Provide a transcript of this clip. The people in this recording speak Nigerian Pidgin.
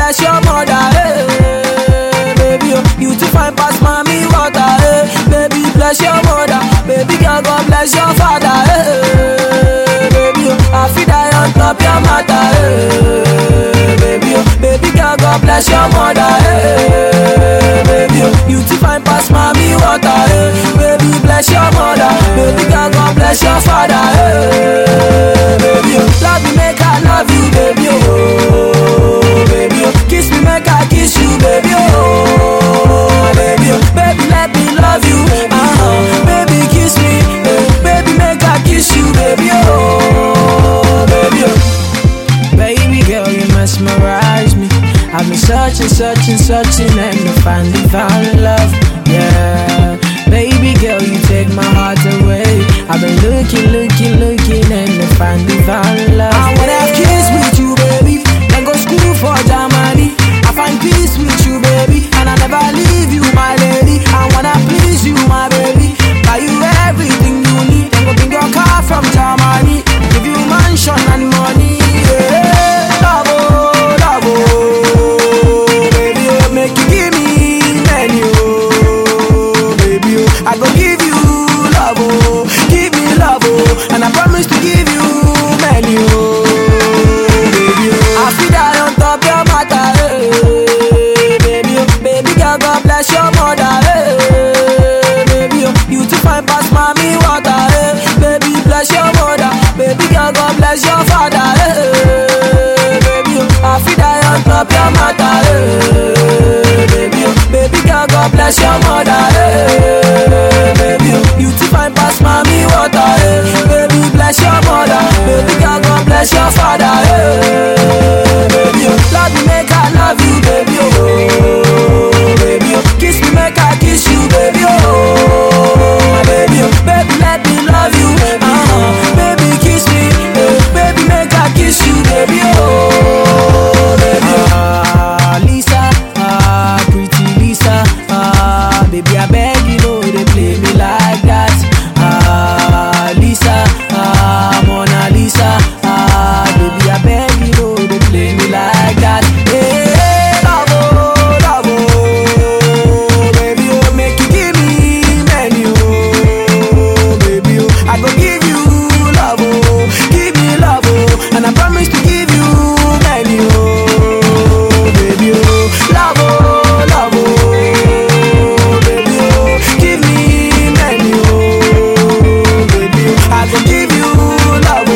bless your mother, hey. Baby, oh, you too fine pass mommy water, hey. Baby, bless your mother. Baby girl, God bless your father, hey. Baby, oh, I feel die on top your matter, hey. Baby, oh, baby girl, God bless your mother, hey. Baby, oh, you too fine pass mommy water, hey. Baby, bless your mother. Baby girl, God bless your father, hey. Baby, oh, love me make I love you, baby, oh. Baby, oh, kiss me make I kiss you, baby, oh. Baby, oh, baby let me love you, baby kiss me, baby make I kiss you, baby, oh. Baby, oh. Baby girl, you mesmerize me. I've been searching and to find divine love, yeah. Baby girl, you take my heart away. I've been looking and to find divine love. I wanna have kids with you, baby, then go school for Germany. I find peace with you, baby, and I never leave you, my lady. I wanna please you, my baby, buy you everything you need, then go bring your car from Germany, give you mansion and money, yeah. Love, oh, love, oh, baby, oh, make you give me menu, baby, oh, I go give you love, oh, give me love, oh, and I promise to give you menu, baby, oh. I feel that on top your matter, hey. Baby, oh, baby girl, God bless your mother, hey. Baby, oh, you too fine pass mommy water, hey. Baby, bless your mother. Baby girl, God bless your father, hey. Baby, oh, I feel that on top your matter, hey. Baby, oh, baby girl, God bless your mother, hey. Baby, oh, you too fine pass mommy water, hey. Baby, bless your mother. Baby girl, God bless your father, hey. Baby, oh, love me make I love you, baby, oh. Baby, oh, kiss me make I kiss you, baby, oh. Baby, oh, baby let me love you, baby kiss me, baby make I kiss you, baby, oh. Baby, Lisa, pretty Lisa, baby I beg you know they play me like that, Lisa, Mona Lisa, baby I beg you know they play me like that, hey, love, oh, baby, oh, make you give me menu, baby, oh, I go give you love, oh, give me love, oh, and I promise to give you menu, baby, oh, love, oh, baby, oh, give me menu, baby, oh, I go give you love,